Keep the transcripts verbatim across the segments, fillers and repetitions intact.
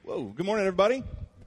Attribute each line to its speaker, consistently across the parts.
Speaker 1: Whoa, good morning, everybody.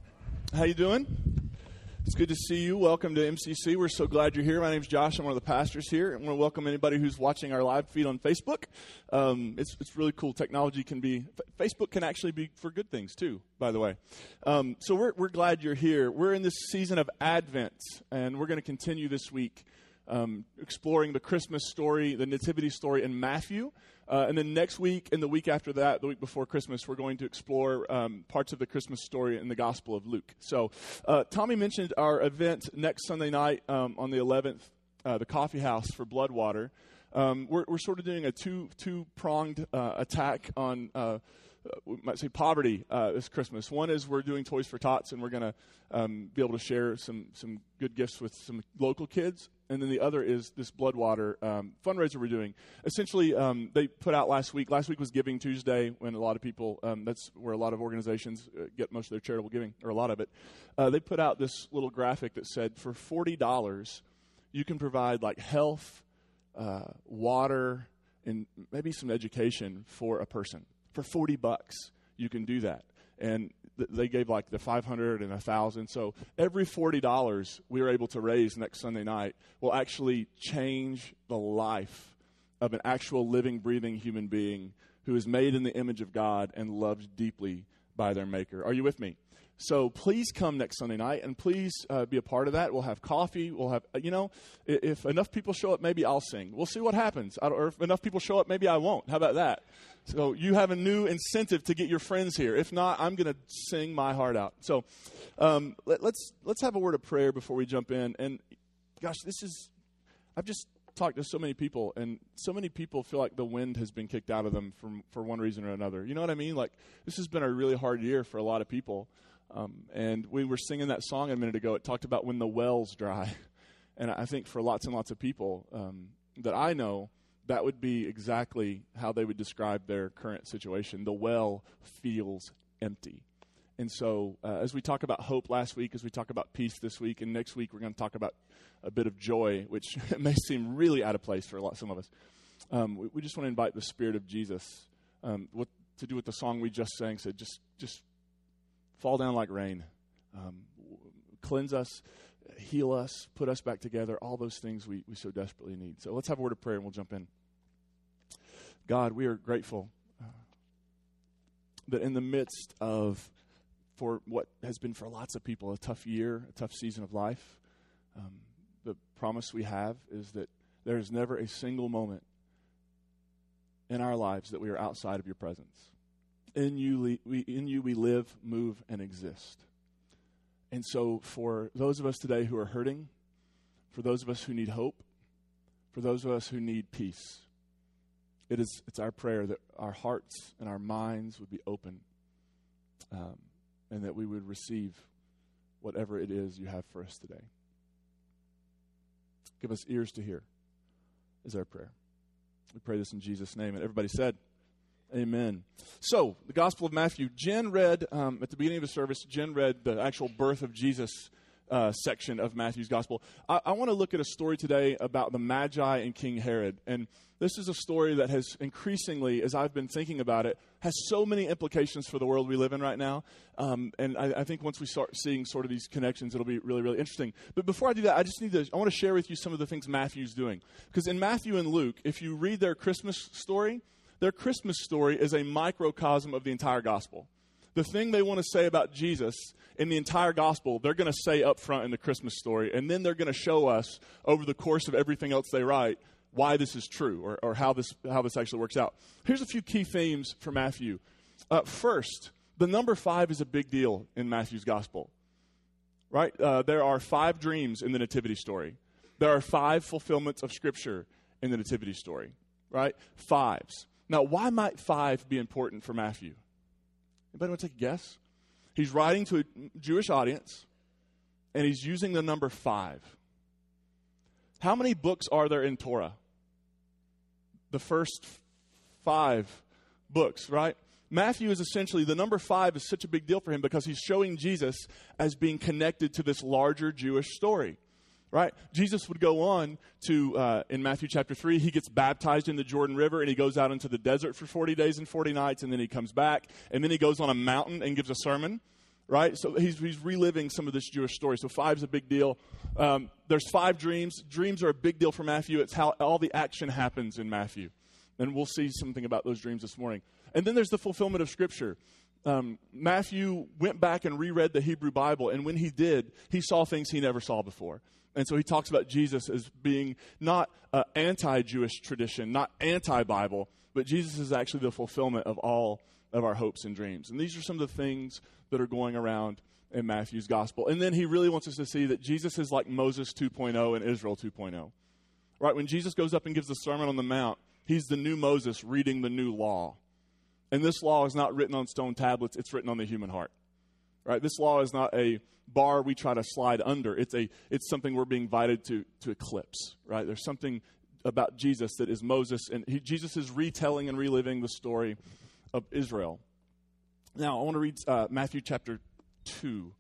Speaker 1: How you doing? It's good to see you. Welcome to M C C. We're so glad you're here. My name's Josh. I'm one of the pastors here. I want to welcome anybody who's watching our live feed on Facebook. Um, it's, it's really cool. Technology can be, Facebook can actually be for good things too, by the way. Um, so we're, we're glad you're here. We're in this season of Advent, and we're going to continue this week um, exploring the Christmas story, the Nativity story in Matthew. Uh, and then next week and the week after that, the week before Christmas, we're going to explore um, parts of the Christmas story in the Gospel of Luke. So uh, Tommy mentioned our event next Sunday night um, on the eleventh, uh, the Coffee House for Bloodwater. Um, we're, we're sort of doing a two, two-pronged uh, attack on, uh, we might say, poverty uh, this Christmas. One is we're doing Toys for Tots, and we're going to um, be able to share some, some good gifts with some local kids. And then the other is this Bloodwater um, fundraiser we're doing. Essentially, um, they put out last week. Last week was Giving Tuesday, when a lot of people, um, that's where a lot of organizations uh, get most of their charitable giving, or a lot of it. Uh, they put out this little graphic that said, for forty dollars, you can provide like health, uh, water, and maybe some education for a person. For forty bucks, you can do that. And th- they gave like the five hundred and one thousand. So every forty dollars we were able to raise next Sunday night will actually change the life of an actual living, breathing human being who is made in the image of God and loved deeply by their Maker. Are you with me? So please come next Sunday night, and please uh, be a part of that. We'll have coffee. We'll have, you know, if, if enough people show up, maybe I'll sing. We'll see what happens. I don't, or if enough people show up, maybe I won't. How about that? So you have a new incentive to get your friends here. If not, I'm going to sing my heart out. So um, let, let's let's have a word of prayer before we jump in. And gosh, this is, I've just talked to so many people, and so many people feel like the wind has been kicked out of them from, for one reason or another. You know what I mean? Like, this has been a really hard year for a lot of people. Um, and we were singing that song a minute ago. It talked about when the wells dry. And I think for lots and lots of people um, that I know, that would be exactly how they would describe their current situation. The well feels empty. And so uh, as we talk about hope last week, as we talk about peace this week, and next week we're going to talk about a bit of joy, which may seem really out of place for a lot, some of us. Um, we, we just want to invite the Spirit of Jesus um, what, to do what the song we just sang said, just just fall down like rain. Um, cleanse us, heal us, put us back together, all those things we, we so desperately need. So let's have a word of prayer and we'll jump in. God, we are grateful uh, that in the midst of, for what has been for lots of people, a tough year, a tough season of life, um, the promise we have is that there is never a single moment in our lives that we are outside of your presence. In you, we, in you we live, move, and exist. And so for those of us today who are hurting, for those of us who need hope, for those of us who need peace, it is it's our prayer that our hearts and our minds would be open um, and that we would receive whatever it is you have for us today. Give us ears to hear is our prayer. We pray this in Jesus' name. And everybody said, amen. So, the Gospel of Matthew. Jen read, um, at the beginning of the service, Jen read the actual birth of Jesus uh, section of Matthew's Gospel. I, I want to look at a story today about the Magi and King Herod. And this is a story that has increasingly, as I've been thinking about it, has so many implications for the world we live in right now. Um, and I, I think once we start seeing sort of these connections, it'll be really, really interesting. But before I do that, I just need to, I want to share with you some of the things Matthew's doing. Because in Matthew and Luke, if you read their Christmas story, their Christmas story is a microcosm of the entire gospel. The thing they want to say about Jesus in the entire gospel, they're going to say up front in the Christmas story, and then they're going to show us over the course of everything else they write why this is true, or, or how this how this actually works out. Here's a few key themes for Matthew. Uh, first, the number five is a big deal in Matthew's gospel. Right? Uh, there are five dreams in the Nativity story. There are five fulfillments of Scripture in the Nativity story. Right? Fives. Now, why might five be important for Matthew? Anybody want to take a guess? He's writing to a Jewish audience, and he's using the number five. How many books are there in Torah? The first five books, right? Matthew is essentially, the number five is such a big deal for him because he's showing Jesus as being connected to this larger Jewish story. right? Jesus would go on to, uh, in Matthew chapter three, he gets baptized in the Jordan River, and he goes out into the desert for forty days and forty nights, and then he comes back, and then he goes on a mountain and gives a sermon, right? So he's, he's reliving some of this Jewish story. So five's a big deal. Um, there's five dreams. Dreams are a big deal for Matthew. It's how all the action happens in Matthew. And we'll see something about those dreams this morning. And then there's the fulfillment of Scripture. Um, Matthew went back and reread the Hebrew Bible, and when he did, he saw things he never saw before. And so he talks about Jesus as being not uh, anti-Jewish tradition, not anti-Bible, but Jesus is actually the fulfillment of all of our hopes and dreams. And these are some of the things that are going around in Matthew's gospel. And then he really wants us to see that Jesus is like Moses two point oh and Israel two point oh. Right? When Jesus goes up and gives the Sermon on the Mount, he's the new Moses reading the new law. And this law is not written on stone tablets, it's written on the human heart. Right? This law is not a bar we try to slide under. It's a it's something we're being invited to to eclipse. Right? There's something about Jesus that is Moses, and he, Jesus is retelling and reliving the story of Israel. Now, I want to read uh, Matthew chapter two.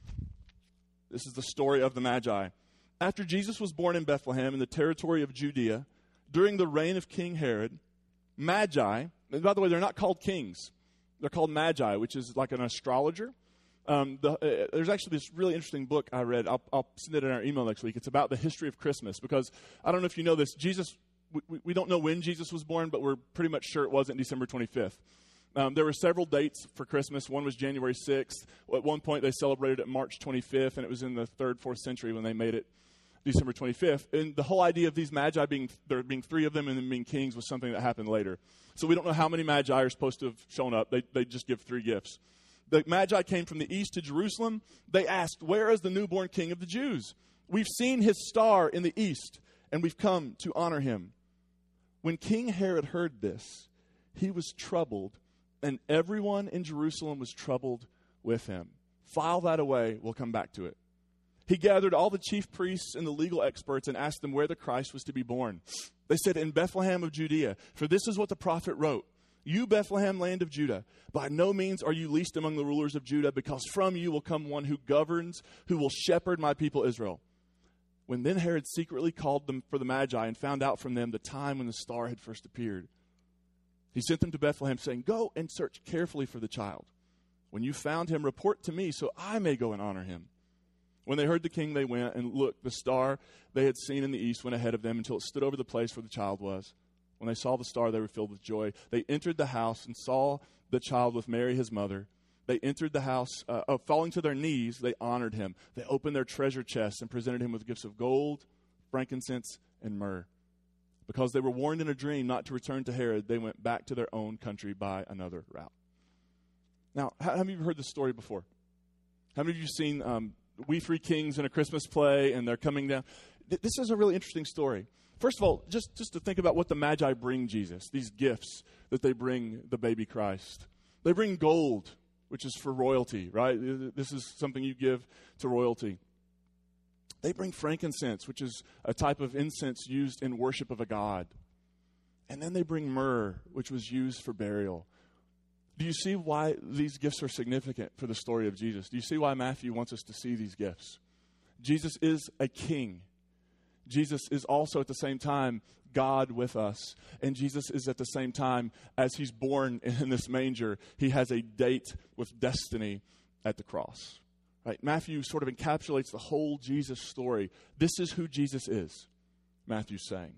Speaker 1: This is the story of the Magi. After Jesus was born in Bethlehem in the territory of Judea, during the reign of King Herod, Magi, and by the way, they're not called kings. They're called Magi, which is like an astrologer. Um, the, uh, there's actually this really interesting book I read. I'll, I'll send it in our email next week. It's about the history of Christmas, because I don't know if you know this. Jesus, we, we don't know when Jesus was born, but we're pretty much sure it wasn't December twenty-fifth. Um, there were several dates for Christmas. One was January sixth. At one point, they celebrated it March twenty-fifth, and it was in the third, fourth century when they made it December twenty-fifth. And the whole idea of these Magi being, there being three of them and them being kings was something that happened later. So we don't know how many Magi are supposed to have shown up. They, they just give three gifts. The Magi came from the east to Jerusalem. They asked, "Where is the newborn king of the Jews? We've seen his star in the east, and we've come to honor him." When King Herod heard this, he was troubled, and everyone in Jerusalem was troubled with him. File that away. We'll come back to it. He gathered all the chief priests and the legal experts and asked them where the Christ was to be born. They said, "In Bethlehem of Judea, for this is what the prophet wrote. You, Bethlehem, land of Judah, by no means are you least among the rulers of Judah, because from you will come one who governs, who will shepherd my people Israel." When then Herod secretly called them for the Magi and found out from them the time when the star had first appeared, he sent them to Bethlehem, saying, "Go and search carefully for the child. When you found him, report to me, so I may go and honor him." When they heard the king, they went, and look, the star they had seen in the east went ahead of them until it stood over the place where the child was. When they saw the star, they were filled with joy. They entered the house and saw the child with Mary, his mother. They entered the house, uh, oh, falling to their knees, they honored him. They opened their treasure chests and presented him with gifts of gold, frankincense, and myrrh. Because they were warned in a dream not to return to Herod, they went back to their own country by another route. Now, how, how many of you heard this story before? How many of you seen um, We Three Kings in a Christmas play, and they're coming down? Th- this is a really interesting story. First of all, just, just to think about what the Magi bring Jesus, these gifts that they bring the baby Christ. They bring gold, which is for royalty, right? This is something you give to royalty. They bring frankincense, which is a type of incense used in worship of a god. And then they bring myrrh, which was used for burial. Do you see why these gifts are significant for the story of Jesus? Do you see why Matthew wants us to see these gifts? Jesus is a king. Jesus is also at the same time God with us. And Jesus is at the same time, as he's born in this manger, he has a date with destiny at the cross. Right? Matthew sort of encapsulates the whole Jesus story. This is who Jesus is, Matthew's saying.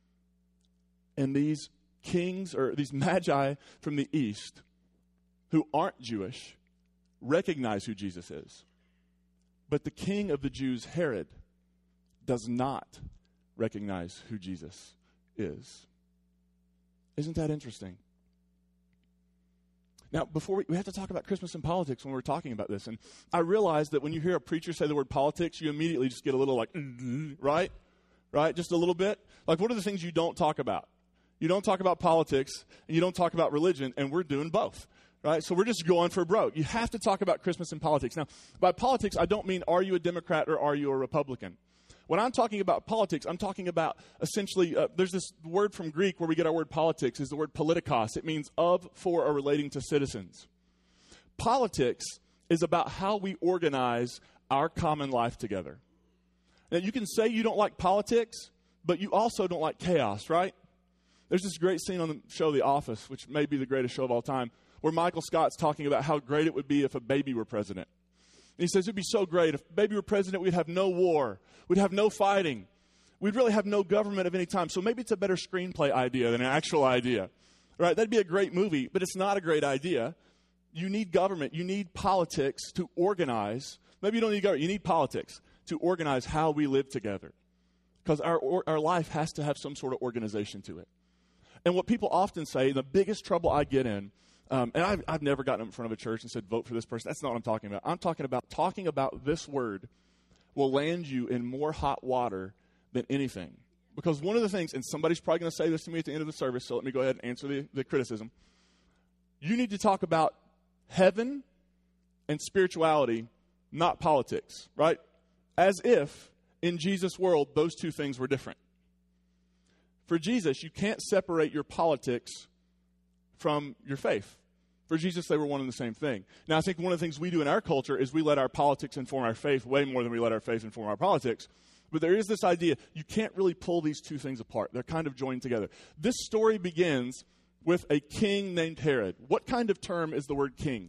Speaker 1: And these kings, or these Magi from the east, who aren't Jewish, recognize who Jesus is. But the king of the Jews, Herod, does not recognize who Jesus is. Isn't that interesting? Now, before we, we have to talk about Christmas and politics when we're talking about this. And I realize that when you hear a preacher say the word politics, you immediately just get a little like, right? Right? Just a little bit. Like, what are the things you don't talk about? You don't talk about politics, and you don't talk about religion, and we're doing both. Right? So we're just going for broke. You have to talk about Christmas and politics. Now, by politics, I don't mean are you a Democrat or are you a Republican? When I'm talking about politics, I'm talking about essentially, uh, there's this word from Greek where we get our word politics, is the word politikos. It means of, for, or relating to citizens. Politics is about how we organize our common life together. Now, you can say you don't like politics, but you also don't like chaos, right? There's this great scene on the show The Office, which may be the greatest show of all time, where Michael Scott's talking about how great it would be if a baby were president. And he says, it'd be so great. If baby were president, we'd have no war. We'd have no fighting. We'd really have no government of any time. So maybe it's a better screenplay idea than an actual idea. Right? That'd be a great movie, but it's not a great idea. You need government. You need politics to organize. Maybe you don't need government. You need politics to organize how we live together. Because our, or, our life has to have some sort of organization to it. And what people often say, the biggest trouble I get in, um, and I've, I've never gotten up in front of a church and said, vote for this person. That's not what I'm talking about. I'm talking about talking about this word will land you in more hot water than anything. Because one of the things, and somebody's probably going to say this to me at the end of the service, so let me go ahead and answer the, the criticism. You need to talk about heaven and spirituality, not politics, right? As if in Jesus' world those two things were different. For Jesus, you can't separate your politics from your faith. For Jesus, they were one and the same thing. Now, I think one of the things we do in our culture is we let our politics inform our faith way more than we let our faith inform our politics. But there is this idea, you can't really pull these two things apart. They're kind of joined together. This story begins with a king named Herod. What kind of term is the word king?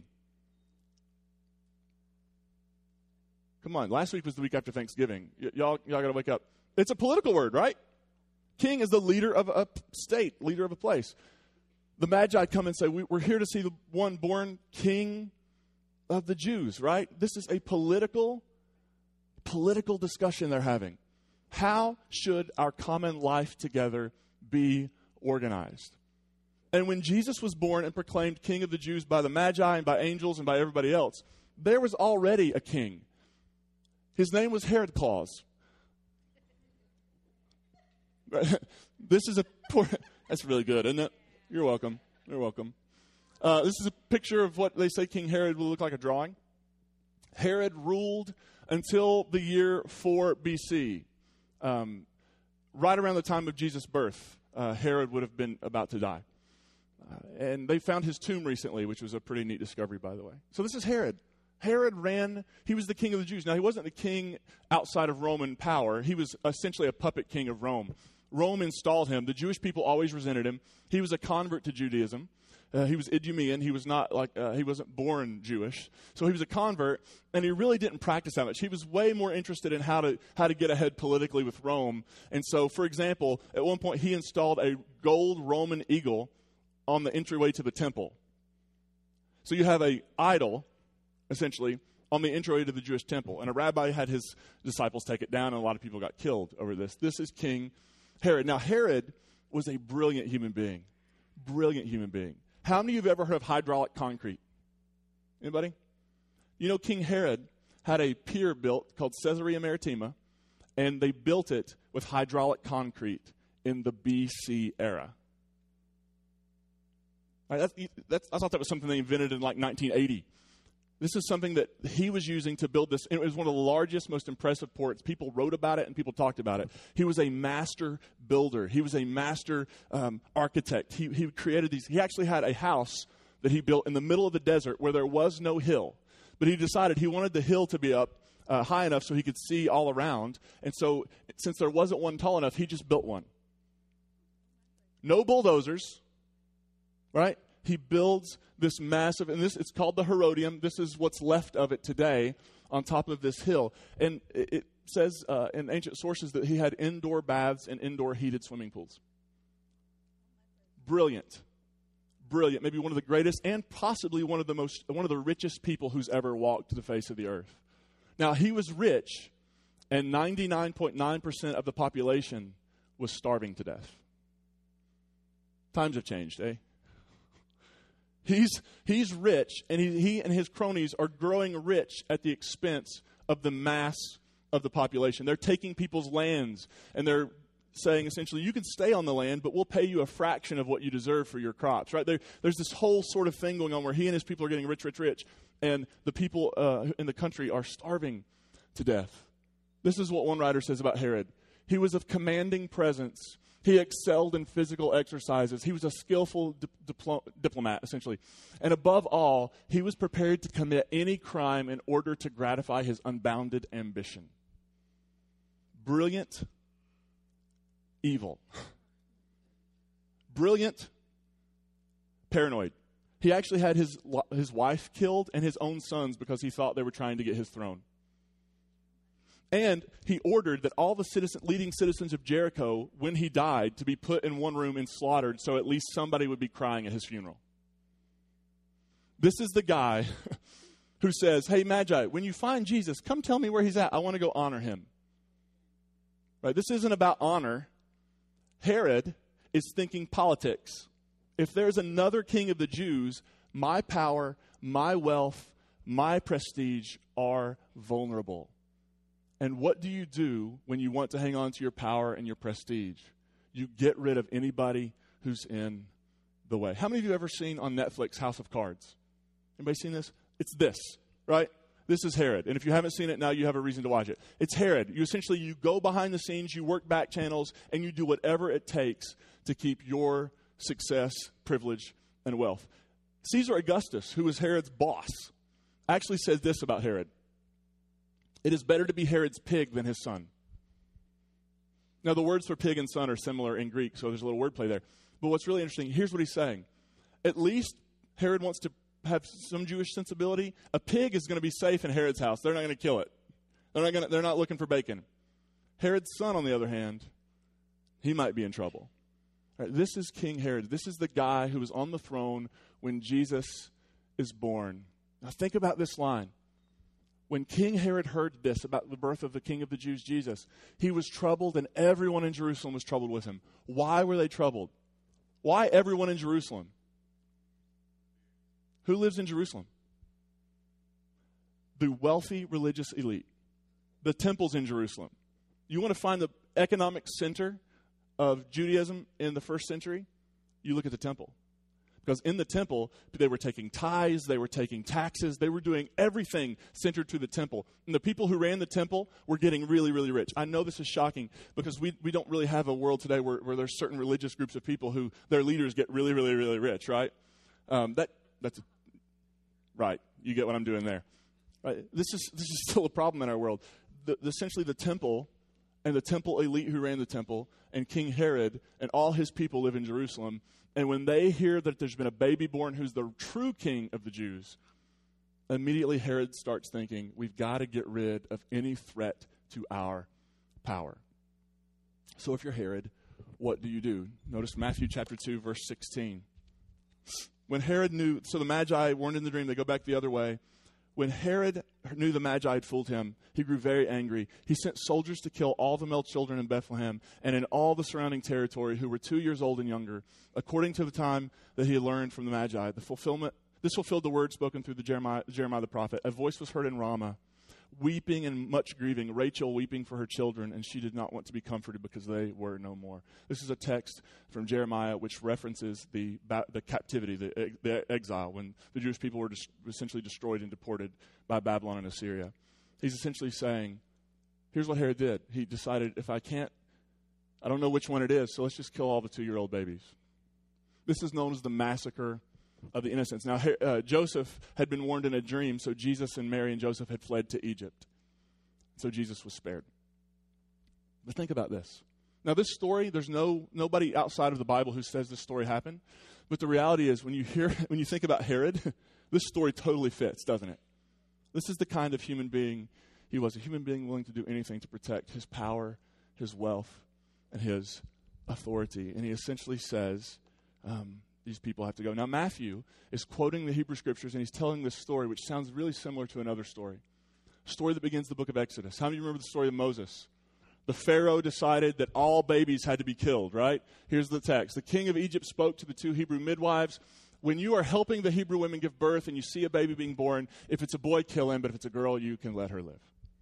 Speaker 1: Come on, last week was the week after Thanksgiving. Y- y'all y'all got to wake up. It's a political word, right? King is the leader of a state, leader of a place. The Magi come and say, we, we're here to see the one born king of the Jews, right? This is a political Political discussion they're having. How should our common life together be organized? And when Jesus was born and proclaimed King of the Jews by the Magi and by angels and by everybody else, there was already a king. His name was Herod Claus. This is a poor, that's really good, isn't it? You're welcome. You're welcome. Uh, this is a picture of what they say King Herod will look like, a drawing. Herod ruled until the year four B C. Um, right around the time of Jesus' birth, uh, Herod would have been about to die. Uh, and they found his tomb recently, which was a pretty neat discovery, by the way. So this is Herod. Herod ran, he was the king of the Jews. Now, he wasn't the king outside of Roman power. He was essentially a puppet king of Rome. Rome installed him. The Jewish people always resented him. He was a convert to Judaism. Uh, he was Idumean. He was not like uh, he wasn't born Jewish, so he was a convert, and he really didn't practice that much. He was way more interested in how to how to get ahead politically with Rome. And so, for example, at one point he installed a gold Roman eagle on the entryway to the temple. So you have a idol, essentially, on the entryway to the Jewish temple, and a rabbi had his disciples take it down, and a lot of people got killed over this. This is King Herod. Now, Herod was a brilliant human being, brilliant human being. How many of you have ever heard of hydraulic concrete? Anybody? You know, King Herod had a pier built called Caesarea Maritima, and they built it with hydraulic concrete in the B C era. All right, that's, that's, I thought that was something they invented in like nineteen eighty. This is something that he was using to build this. It was one of the largest, most impressive ports. People wrote about it and people talked about it. He was a master builder. He was a master um, architect. He, he created these. He actually had a house that he built in the middle of the desert where there was no hill. But he decided he wanted the hill to be up uh, high enough so he could see all around. And so since there wasn't one tall enough, he just built one. No bulldozers, right? He builds this massive, and this it's called the Herodium. This is what's left of it today on top of this hill. And it, it says uh, in ancient sources that he had indoor baths and indoor heated swimming pools. Brilliant. Brilliant. Maybe one of the greatest and possibly one of the most, one of the richest people who's ever walked the face of the earth. Now, he was rich, and ninety-nine point nine percent of the population was starving to death. Times have changed, eh? He's he's rich, and he, he and his cronies are growing rich at the expense of the mass of the population. They're taking people's lands, and they're saying essentially, you can stay on the land, but we'll pay you a fraction of what you deserve for your crops. Right there, there's this whole sort of thing going on where he and his people are getting rich, rich, rich, and the people uh, in the country are starving to death. This is what one writer says about Herod. He was of commanding presence. He excelled in physical exercises. He was a skillful di- diplo- diplomat, essentially. And above all, he was prepared to commit any crime in order to gratify his unbounded ambition. brilliant evil. Brilliant, paranoid. He actually had his, his wife killed and his own sons because he thought they were trying to get his throne. And he ordered that all the citizen, leading citizens of Jericho, when he died, to be put in one room and slaughtered so at least somebody would be crying at his funeral. This is the guy who says, hey, Magi, when you find Jesus, come tell me where he's at. I want to go honor him. Right? This isn't about honor. Herod is thinking politics. If there's another king of the Jews, my power, my wealth, my prestige are vulnerable. And what do you do when you want to hang on to your power and your prestige? You get rid of anybody who's in the way. How many of you have ever seen on Netflix House of Cards? Anybody seen this? It's this, right? This is Herod. And if you haven't seen it now, you have a reason to watch it. It's Herod. You essentially, you go behind the scenes, you work back channels, and you do whatever it takes to keep your success, privilege, and wealth. Caesar Augustus, who was Herod's boss, actually says this about Herod. It is better to be Herod's pig than his son. Now, the words for pig and son are similar in Greek, so there's a little wordplay there. But what's really interesting, here's what he's saying. At least Herod wants to have some Jewish sensibility. A pig is going to be safe in Herod's house. They're not going to kill it. They're not going to, they're not looking for bacon. Herod's son, on the other hand, he might be in trouble. Right, this is King Herod. This is the guy who was on the throne when Jesus is born. Now think about this line. When King Herod heard this about the birth of the King of the Jews, Jesus, he was troubled, and everyone in Jerusalem was troubled with him. Why were they troubled? Why everyone in Jerusalem? Who lives in Jerusalem? The wealthy religious elite. The temples in Jerusalem. You want to find the economic center of Judaism in the first century? You look at the temple. Because in the temple, they were taking tithes, they were taking taxes, they were doing everything centered to the temple. And the people who ran the temple were getting really, really rich. I know this is shocking because we, we don't really have a world today where, where there's certain religious groups of people who their leaders get really, really, really rich, right? Um, that that's right. You get what I'm doing there. Right? This is this is still a problem in our world. The, the, essentially, the temple and the temple elite who ran the temple and King Herod and all his people live in Jerusalem. And when they hear that there's been a baby born who's the true king of the Jews, immediately Herod starts thinking, we've got to get rid of any threat to our power. So if you're Herod, what do you do? Notice Matthew chapter two, verse sixteen. When Herod knew, so the Magi weren't in the dream, they go back the other way. When Herod knew the Magi had fooled him, he grew very angry. He sent soldiers to kill all the male children in Bethlehem and in all the surrounding territory who were two years old and younger, according to the time that he had learned from the Magi. The fulfillment, this fulfilled the word spoken through the Jeremiah, Jeremiah the prophet. A voice was heard in Ramah, weeping and much grieving, Rachel weeping for her children, and she did not want to be comforted because they were no more. This is a text from Jeremiah which references the the captivity, the, the exile, when the Jewish people were dis- essentially destroyed and deported by Babylon and Assyria. He's essentially saying, here's what Herod did. He decided, if I can't, I don't know which one it is, so let's just kill all the two-year-old babies. This is known as the massacre of the innocents. Now, uh, Joseph had been warned in a dream, so Jesus and Mary and Joseph had fled to Egypt. So Jesus was spared. But think about this. Now, this story, there's no nobody outside of the Bible who says this story happened. But the reality is, when you hear, when you think about Herod, this story totally fits, doesn't it? This is the kind of human being he was, a human being willing to do anything to protect his power, his wealth, and his authority. And he essentially says, um, these people have to go. Now, Matthew is quoting the Hebrew Scriptures, and he's telling this story, which sounds really similar to another story. A story that begins the book of Exodus. How many of you remember the story of Moses? The Pharaoh decided that all babies had to be killed, right? Here's the text. The king of Egypt spoke to the two Hebrew midwives. When you are helping the Hebrew women give birth and you see a baby being born, if it's a boy, kill him, but if it's a girl, you can let her live.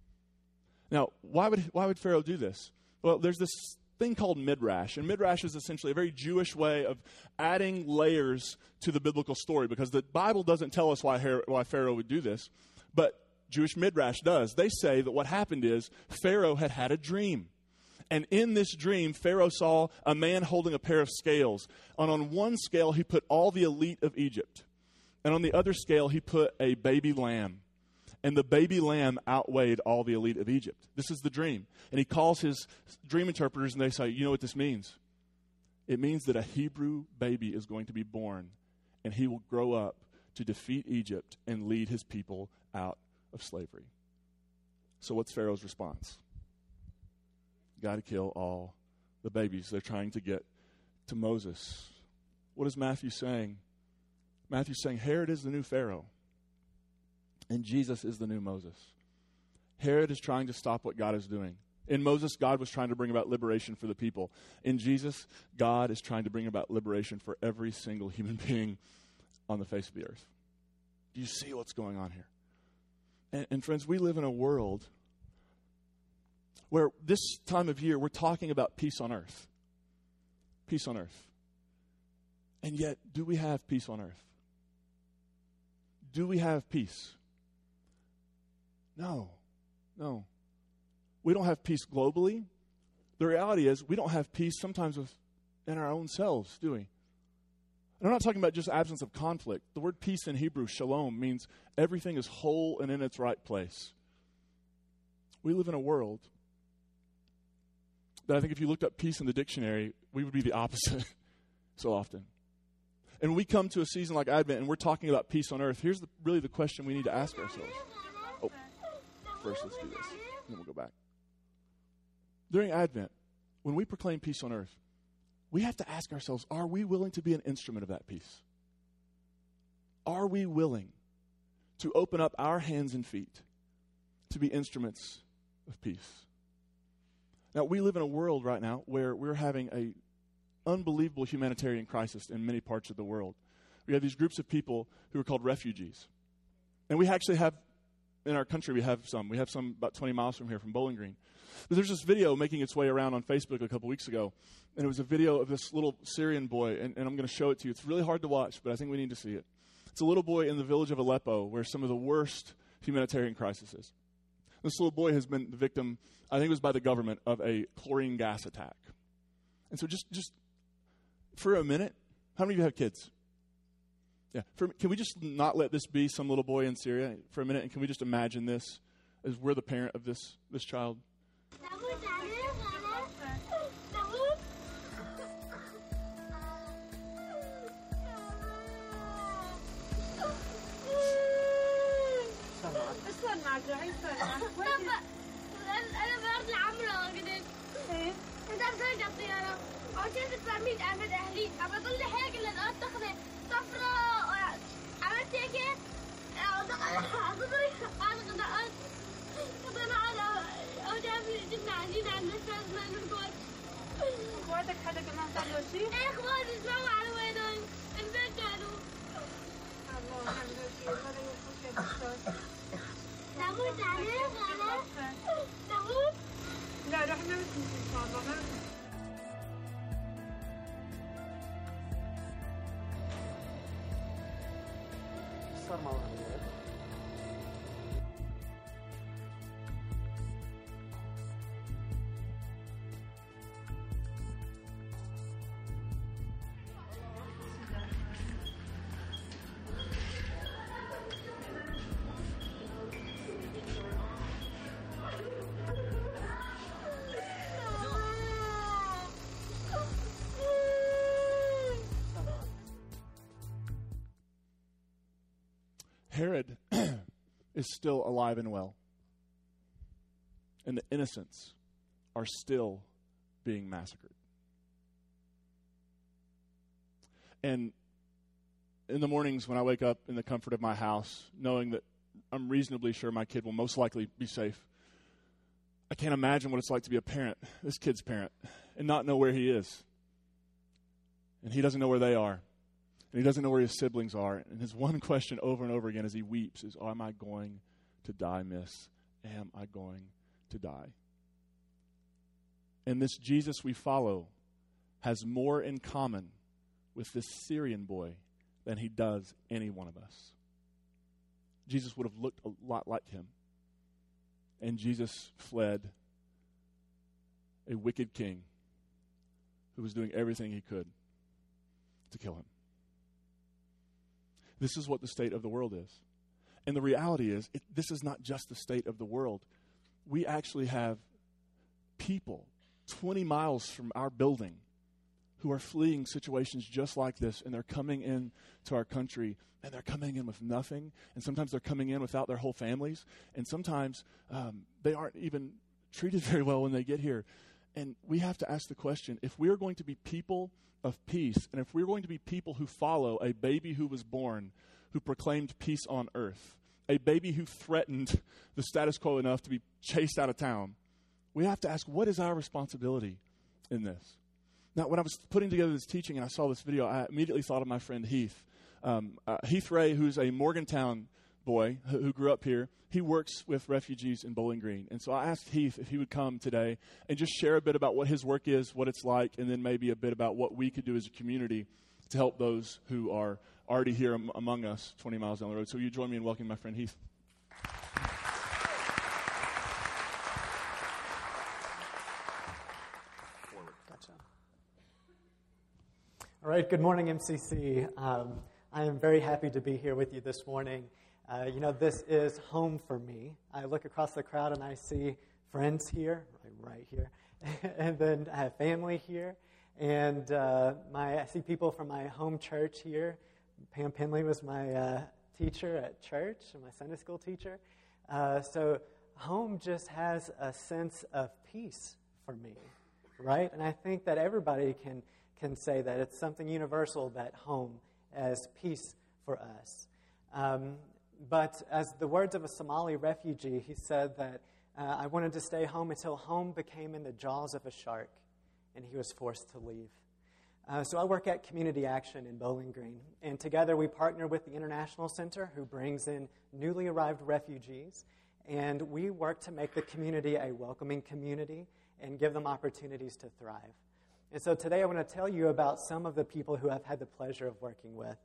Speaker 1: Now, why would why would Pharaoh do this? Well, there's this thing called midrash, and midrash is essentially a very Jewish way of adding layers to the biblical story, because the Bible doesn't tell us why, Her- why Pharaoh would do this, but Jewish midrash does. They say that what happened is Pharaoh had had a dream, and in this dream, Pharaoh saw a man holding a pair of scales, and on one scale he put all the elite of Egypt, and on the other scale he put a baby lamb. And the baby lamb outweighed all the elite of Egypt. This is the dream. And he calls his dream interpreters, and they say, you know what this means? It means that a Hebrew baby is going to be born, and he will grow up to defeat Egypt and lead his people out of slavery. So what's Pharaoh's response? Got to kill all the babies. They're trying to get to Moses. What is Matthew saying? Matthew's saying Herod is the new Pharaoh, and Jesus is the new Moses. Herod is trying to stop what God is doing. In Moses, God was trying to bring about liberation for the people. In Jesus, God is trying to bring about liberation for every single human being on the face of the earth. Do you see what's going on here? And, and friends, we live in a world where this time of year we're talking about peace on earth. Peace on earth. And yet, do we have peace on earth? Do we have peace? No. No. We don't have peace globally. The reality is we don't have peace sometimes within our own selves, do we? And I'm not talking about just absence of conflict. The word peace in Hebrew, shalom, means everything is whole and in its right place. We live in a world that I think if you looked up peace in the dictionary, we would be the opposite so often. And when we come to a season like Advent and we're talking about peace on earth, here's the, really the question we need to ask ourselves. Oh, first let's do this, and then we'll go back. During Advent, when we proclaim peace on earth, we have to ask ourselves, are we willing to be an instrument of that peace? Are we willing to open up our hands and feet to be instruments of peace? Now, we live in a world right now where we're having a unbelievable humanitarian crisis in many parts of the world. We have these groups of people who are called refugees. And we actually have, in our country, we have some. We have some about twenty miles from here, from Bowling Green. But there's this video making its way around on Facebook a couple weeks ago. And it was a video of this little Syrian boy. And, and I'm going to show it to you. It's really hard to watch, but I think we need to see it. It's a little boy in the village of Aleppo where some of the worst humanitarian crisis is. This little boy has been the victim, I think it was by the government, of a chlorine gas attack. And so just, just for a minute, how many of you have kids? Yeah. For, can we just not let this be some little boy in Syria for a minute? And can we just imagine this as we're the parent of this, this child?
Speaker 2: انا برضه عمرو كده ايه انت بترجع الطياره او شفت برميل احمد اهلي عم بضل هيك للقط تاخذ صفراء عملت هيك اضري انا دقت انا على او جابي جبنا عندنا عند الاستاذ من جول اخواتك حدا كمان صار له شيء؟ ايه اخواتي اسمعوا على وينهم البيت قالوا الله يعمل شيء ولا يفوت يا دكتور نموت عليه خلاص نموت لا رح نموت ان شاء الله صار معه
Speaker 1: Herod is still alive and well. And the innocents are still being massacred. And in the mornings when I wake up in the comfort of my house, knowing that I'm reasonably sure my kid will most likely be safe, I can't imagine what it's like to be a parent, this kid's parent, and not know where he is. And he doesn't know where they are. And he doesn't know where his siblings are. And his one question over and over again as he weeps is, am I going to die, miss? Am I going to die? And this Jesus we follow has more in common with this Syrian boy than he does any one of us. Jesus would have looked a lot like him. And Jesus fled a wicked king who was doing everything he could to kill him. This is what the state of the world is. And the reality is, it, this is not just the state of the world. We actually have people twenty miles from our building who are fleeing situations just like this, and they're coming in to our country, and they're coming in with nothing, and sometimes they're coming in without their whole families, and sometimes um, they aren't even treated very well when they get here. And we have to ask the question, if we are going to be people of peace, and if we're going to be people who follow a baby who was born, who proclaimed peace on earth, a baby who threatened the status quo enough to be chased out of town, we have to ask, what is our responsibility in this? Now, when I was putting together this teaching and I saw this video, I immediately thought of my friend Heath. Um, uh, Heath Ray, who's a Morgantown boy who, who grew up here, he works with refugees in Bowling Green. And so I asked Heath if he would come today and just share a bit about what his work is, what it's like, and then maybe a bit about what we could do as a community to help those who are already here am- among us twenty miles down the road. So will you join me in welcoming my friend Heath?
Speaker 3: All right, good morning, M C C. Um, I am very happy to be here with you this morning. Uh, you know, this is home for me. I look across the crowd and I see friends here, right, right here, and then I have family here, and uh, my I see people from my home church here. Pam Penley was my uh, teacher at church, my Sunday school teacher. Uh, so home just has a sense of peace for me, right? And I think that everybody can can say that it's something universal, that home as peace for us. Um, but as the words of a Somali refugee, he said that uh, I wanted to stay home until home became in the jaws of a shark and he was forced to leave. Uh, so I work at Community Action in Bowling Green, and together we partner with the International Center, who brings in newly arrived refugees, and we work to make the community a welcoming community and give them opportunities to thrive. And so today I want to tell you about some of the people who I've had the pleasure of working with.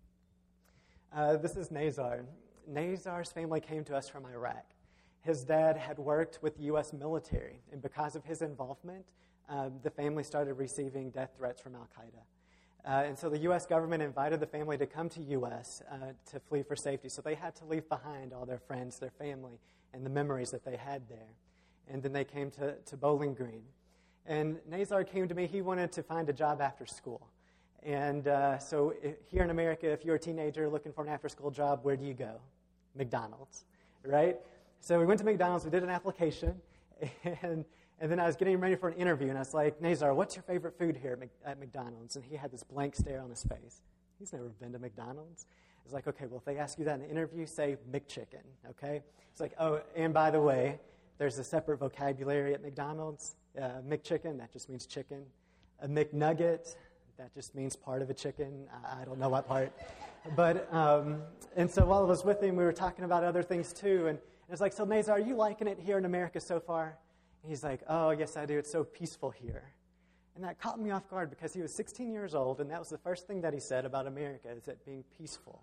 Speaker 3: Uh, this is Nazar. Nazar's family came to us from Iraq. His dad had worked with the U S military, and because of his involvement, uh, the family started receiving death threats from Al-Qaeda. Uh, and so the U S government invited the family to come to U S uh, to flee for safety. So they had to leave behind all their friends, their family, and the memories that they had there. And then they came to, to Bowling Green. And Nazar came to me. He wanted to find a job after school. And uh, so if, here in America, if you're a teenager looking for an after-school job, where do you go? McDonald's, right? So we went to McDonald's. We did an application. And, and then I was getting ready for an interview. And I was like, Nazar, what's your favorite food here at, at McDonald's? And he had this blank stare on his face. He's never been to McDonald's. I was like, okay, well, if they ask you that in an interview, say McChicken, okay? It's like, oh, and by the way, there's a separate vocabulary at McDonald's. Uh, McChicken, that just means chicken. A McNugget, that just means part of a chicken. I, I don't know what part. But, um, and so while I was with him, we were talking about other things too. And it's like, so Nazar, are you liking it here in America so far? And he's like, oh, yes, I do. It's so peaceful here. And that caught me off guard because he was sixteen years old, and that was the first thing that he said about America, is it being peaceful.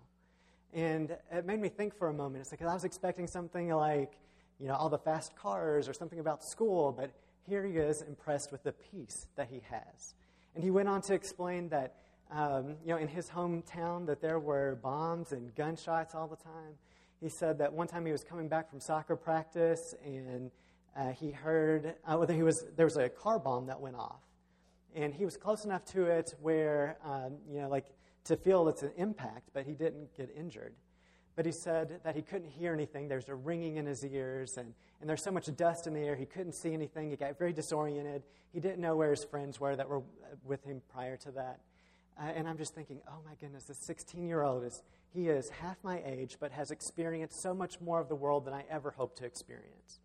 Speaker 3: And it made me think for a moment. It's like, I was expecting something like, you know, all the fast cars or something about school, but here he is impressed with the peace that he has. And he went on to explain that, um, you know, in his hometown that there were bombs and gunshots all the time. He said that one time he was coming back from soccer practice and uh, he heard, uh, whether he was, there was a car bomb that went off. And he was close enough to it where, um, you know, like to feel its impact, but he didn't get injured. But he said that he couldn't hear anything. There's a ringing in his ears, and, and there's so much dust in the air, he couldn't see anything. He got very disoriented. He didn't know where his friends were that were with him prior to that. Uh, and I'm just thinking, oh my goodness, this sixteen-year-old, is he is half my age, but has experienced so much more of the world than I ever hoped to experience.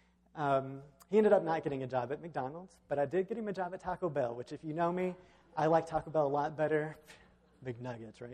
Speaker 3: Um, he ended up not getting a job at McDonald's, but I did get him a job at Taco Bell, which if you know me, I like Taco Bell a lot better. Big nuggets, right?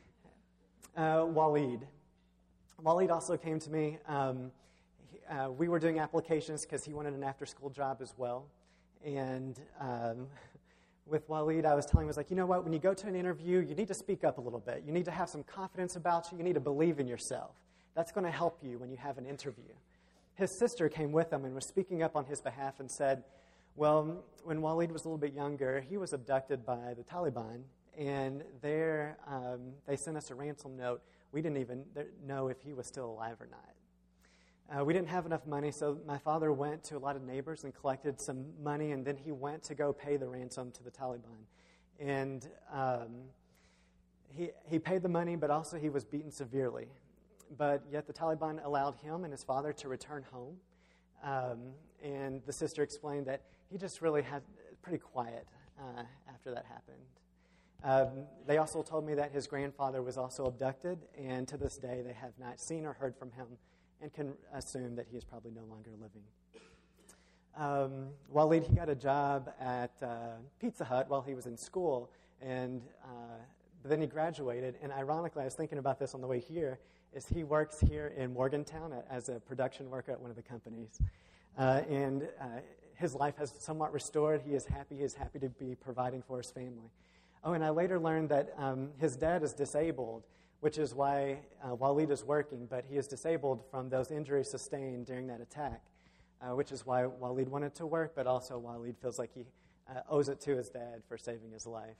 Speaker 3: Uh, Waleed. Waleed also came to me. Um, he, uh, we were doing applications because he wanted an after-school job as well. And um, with Waleed, I was telling him, I was like, you know what, when you go to an interview, you need to speak up a little bit. You need to have some confidence about you. You need to believe in yourself. That's going to help you when you have an interview. His sister came with him and was speaking up on his behalf and said, well, when Waleed was a little bit younger, he was abducted by the Taliban. And there, um, they sent us a ransom note we didn't even know if he was still alive or not. Uh, we didn't have enough money, so my father went to a lot of neighbors and collected some money, and then he went to go pay the ransom to the Taliban. And um, he, he paid the money, but also he was beaten severely. But yet the Taliban allowed him and his father to return home. Um, and the sister explained that he just really had pretty quiet uh, after that happened. Um, they also told me that his grandfather was also abducted, and to this day they have not seen or heard from him and can assume that he is probably no longer living. Um, Waleed, he got a job at uh, Pizza Hut while he was in school, and uh, then he graduated. And ironically, I was thinking about this on the way here, is he works here in Morgantown as a production worker at one of the companies. Uh, and uh, his life has somewhat restored. He is happy. He is happy to be providing for his family. Oh, and I later learned that um, his dad is disabled, which is why uh, Waleed is working, but he is disabled from those injuries sustained during that attack, uh, which is why Waleed wanted to work, but also Waleed feels like he uh, owes it to his dad for saving his life.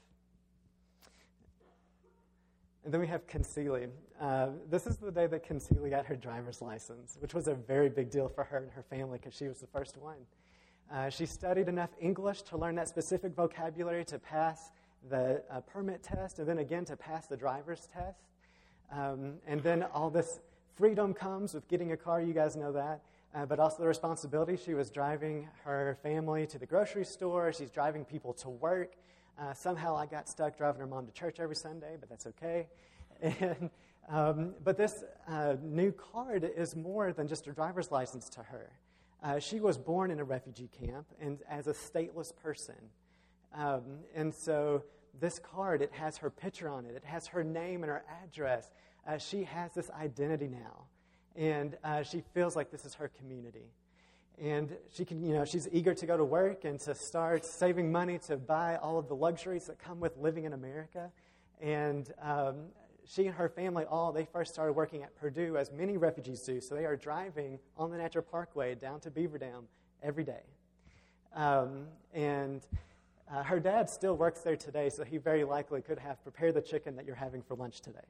Speaker 3: And then we have Concealy. Uh, this is the day that Concealy got her driver's license, which was a very big deal for her and her family because she was the first one. Uh, she studied enough English to learn that specific vocabulary to pass the uh, permit test, and then again to pass the driver's test. Um, and then all this freedom comes with getting a car, you guys know that, uh, but also the responsibility. She was driving her family to the grocery store. She's driving people to work. Uh, somehow I got stuck driving her mom to church every Sunday, but that's okay. And, um, but this uh, new card is more than just a driver's license to her. Uh, she was born in a refugee camp and as a stateless person. Um, and so this card, it has her picture on it. It has her name and her address. Uh, she has this identity now. And uh, she feels like this is her community. And she can, you know, she's eager to go to work and to start saving money to buy all of the luxuries that come with living in America. And um, she and her family all, they first started working at Purdue, as many refugees do. So they are driving on the Natural Parkway down to Beaver Dam every day. Um, and uh, her dad still works there today, so he very likely could have prepared the chicken that you're having for lunch today.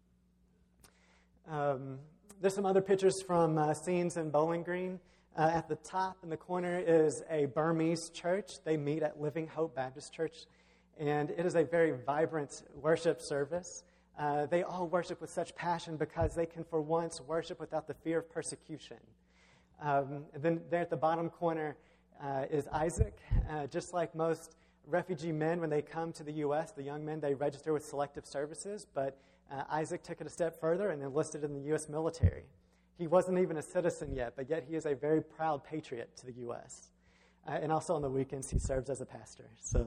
Speaker 3: Um, there's some other pictures from uh, scenes in Bowling Green. Uh, at the top in the corner is a Burmese church. They meet at Living Hope Baptist Church, and it is a very vibrant worship service. Uh, they all worship with such passion because they can, for once, worship without the fear of persecution. Um, and then there at the bottom corner uh, is Isaac. Uh, just like most refugee men, when they come to the U S, the young men, they register with Selective Services, but uh, Isaac took it a step further and enlisted in the U S military. He wasn't even a citizen yet, but yet he is a very proud patriot to the U S. Uh, and also on the weekends, he serves as a pastor. So,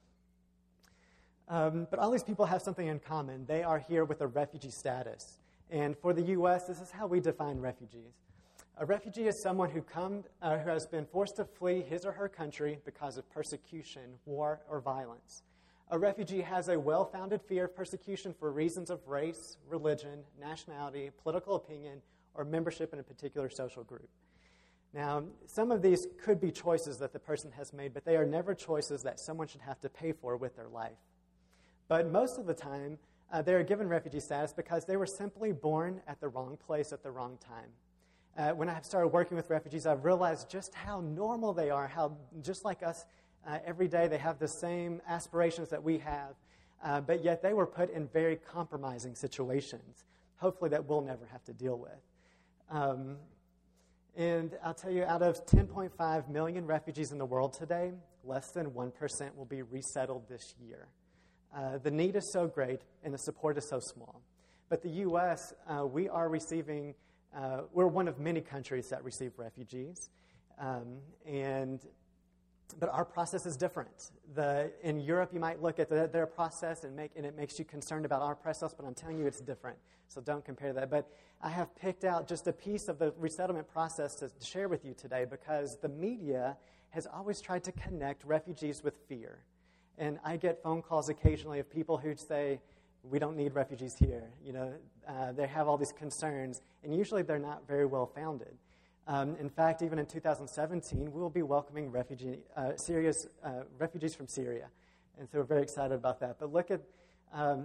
Speaker 3: um, but all these people have something in common. They are here with a refugee status. And for the U S, this is how we define refugees. A refugee is someone who, come, uh, who has been forced to flee his or her country because of persecution, war, or violence. A refugee has a well-founded fear of persecution for reasons of race, religion, nationality, political opinion, or membership in a particular social group. Now, some of these could be choices that the person has made, but they are never choices that someone should have to pay for with their life. But most of the time, uh, they are given refugee status because they were simply born at the wrong place at the wrong time. Uh, when I started working with refugees, I've realized just how normal they are, how just like us, uh, every day they have the same aspirations that we have, uh, but yet they were put in very compromising situations, hopefully that we'll never have to deal with. Um, and I'll tell you, out of ten point five million refugees in the world today, less than one percent will be resettled this year. Uh, the need is so great, and the support is so small. But the U S, uh, we are receiving, uh, we're one of many countries that receive refugees. Um, and But our process is different. The, in Europe, you might look at the, their process and, make, and it makes you concerned about our process, but I'm telling you it's different. So don't compare that. But I have picked out just a piece of the resettlement process to share with you today because the media has always tried to connect refugees with fear. And I get phone calls occasionally of people who say, we don't need refugees here. You know, uh, they have all these concerns, and usually they're not very well founded. Um, in fact, even in two thousand seventeen, we will be welcoming refugee, uh, Syria's, uh, refugees from Syria. And so we're very excited about that. But look at, um,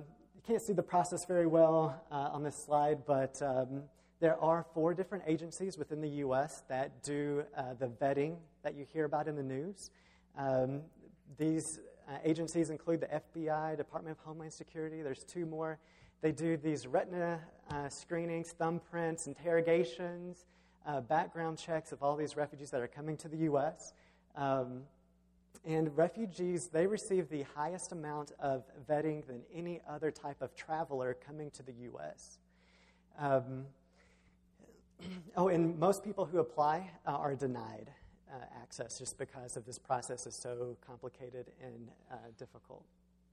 Speaker 3: you can't see the process very well uh, on this slide, but um, there are four different agencies within the U S that do uh, the vetting that you hear about in the news. Um, these uh, agencies include the F B I, Department of Homeland Security. There's two more. They do these retina uh, screenings, thumbprints, interrogations, uh, background checks of all these refugees that are coming to the U S Um, and refugees, they receive the highest amount of vetting than any other type of traveler coming to the U S Um, oh, and most people who apply uh, are denied uh, access just because of this process is so complicated and uh, difficult.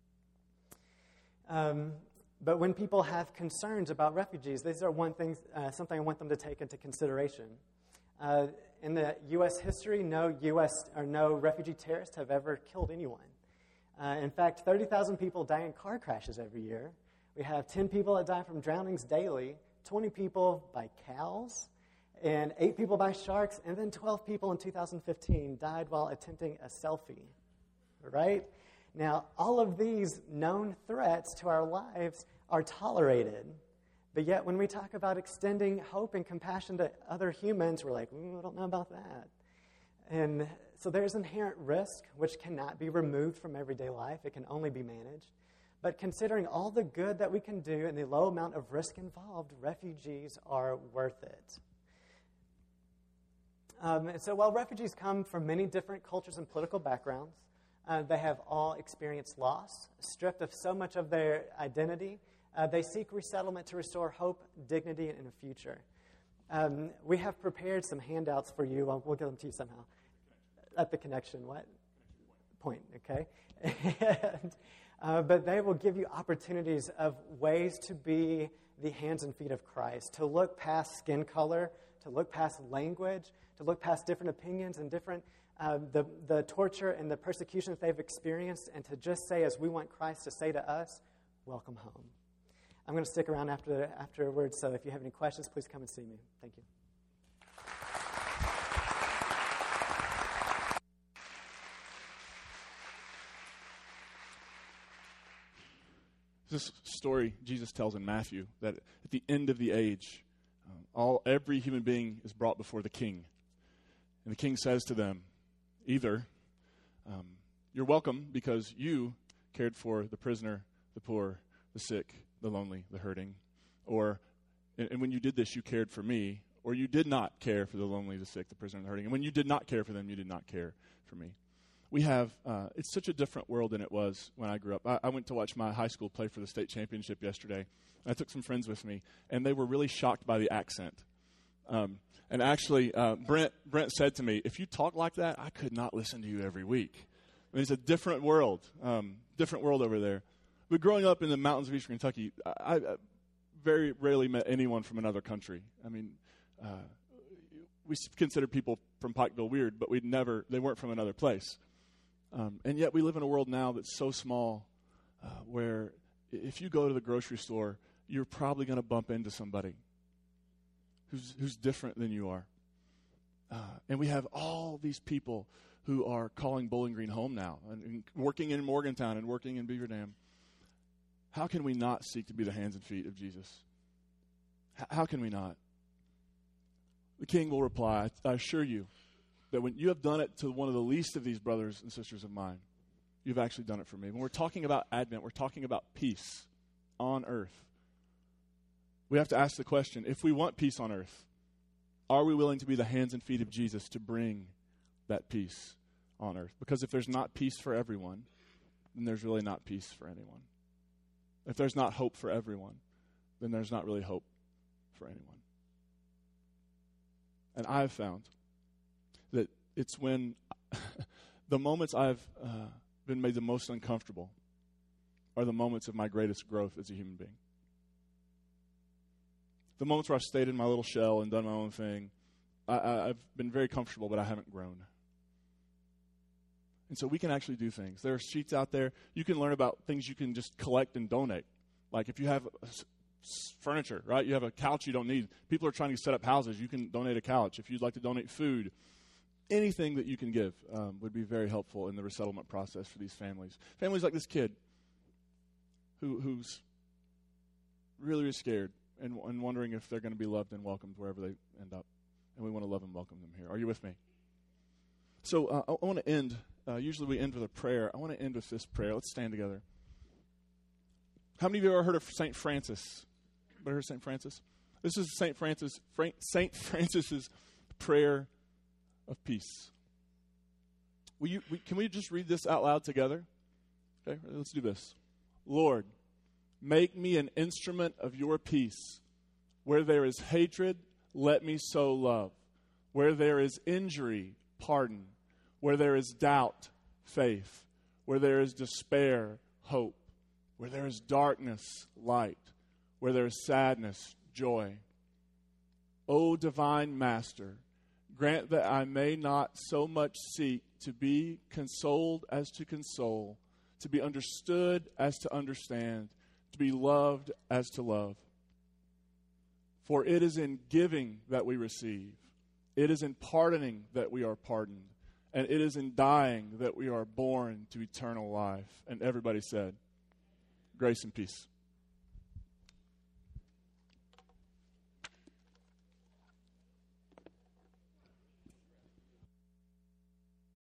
Speaker 3: Um, but when people have concerns about refugees, these are one thing, uh, something I want them to take into consideration. Uh, in the U S history, no U S or no refugee terrorists have ever killed anyone. Uh, in fact, thirty thousand people die in car crashes every year. We have ten people that die from drownings daily, twenty people by cows, and eight people by sharks, and then twelve people in two thousand fifteen died while attempting a selfie, right? Now, all of these known threats to our lives are tolerated. But yet, when we talk about extending hope and compassion to other humans, we're like, mm, I don't know about that. And so there's inherent risk, which cannot be removed from everyday life. It can only be managed. But considering all the good that we can do and the low amount of risk involved, refugees are worth it. Um, and so while refugees come from many different cultures and political backgrounds, uh, they have all experienced loss, stripped of so much of their identity. Uh, they seek resettlement to restore hope, dignity, and a future. Um, we have prepared some handouts for you. We'll, we'll get them to you somehow. At the connection, what? Point, okay? and, uh, but they will give you opportunities of ways to be the hands and feet of Christ, to look past skin color, to look past language, to look past different opinions and different uh, the, the torture and the persecutions they've experienced, and to just say, as we want Christ to say to us, welcome home. I'm going to stick around after afterwards, so if you have any questions, please come and see me. Thank you.
Speaker 1: This story Jesus tells in Matthew that at the end of the age, um, all every human being is brought before the king. And the king says to them, either um, you're welcome because you cared for the prisoner, the poor, the sick, the lonely, the hurting, or, and, and when you did this, you cared for me, or you did not care for the lonely, the sick, the prisoner, and the hurting, and when you did not care for them, you did not care for me. We have, uh, it's such a different world than it was when I grew up. I, I went to watch my high school play for the state championship yesterday. I took some friends with me, and they were really shocked by the accent. Um, and actually, uh, Brent Brent said to me, if you talk like that, I could not listen to you every week. I mean, it's a different world, um, different world over there. But growing up in the mountains of eastern Kentucky, I, I very rarely met anyone from another country. I mean, uh, we consider people from Pikeville weird, but we'd never, they weren't from another place. Um, and yet we live in a world now that's so small uh, where if you go to the grocery store, you're probably going to bump into somebody who's who's different than you are. Uh, and we have all these people who are calling Bowling Green home now and, and working in Morgantown and working in Beaver Dam. How can we not seek to be the hands and feet of Jesus? H- how can we not? The king will reply, I, I assure you that when you have done it to one of the least of these brothers and sisters of mine, you've actually done it for me. When we're talking about Advent, we're talking about peace on earth. We have to ask the question, if we want peace on earth, are we willing to be the hands and feet of Jesus to bring that peace on earth? Because if there's not peace for everyone, then there's really not peace for anyone. If there's not hope for everyone, then there's not really hope for anyone. And I've found that it's when the moments I've uh, been made the most uncomfortable are the moments of my greatest growth as a human being. The moments where I've stayed in my little shell and done my own thing, I, I, I've been very comfortable, but I haven't grown. And so we can actually do things. There are sheets out there. You can learn about things you can just collect and donate. Like if you have s- s- furniture, right? You have a couch you don't need. People are trying to set up houses. You can donate a couch. If you'd like to donate food, anything that you can give um, would be very helpful in the resettlement process for these families. Families like this kid who, whose really, really scared and, and wondering if they're going to be loved and welcomed wherever they end up. And we want to love and welcome them here. Are you with me? So uh, I, I want to end. Uh, usually we end with a prayer. I want to end with this prayer. Let's stand together. How many of you have ever heard of Saint Francis? Ever heard of Saint Francis? This is Saint Francis, Frank, Saint Francis's prayer of peace. Will you, we, can we just read this out loud together? Okay, let's do this. Lord, make me an instrument of your peace. Where there is hatred, let me sow love. Where there is injury, pardon. Where there is doubt, faith. Where there is despair, hope. Where there is darkness, light. Where there is sadness, joy. O divine Master, grant that I may not so much seek to be consoled as to console, to be understood as to understand, to be loved as to love. For it is in giving that we receive. It is in pardoning that we are pardoned. And it is in dying that we are born to eternal life. And everybody said, grace and peace.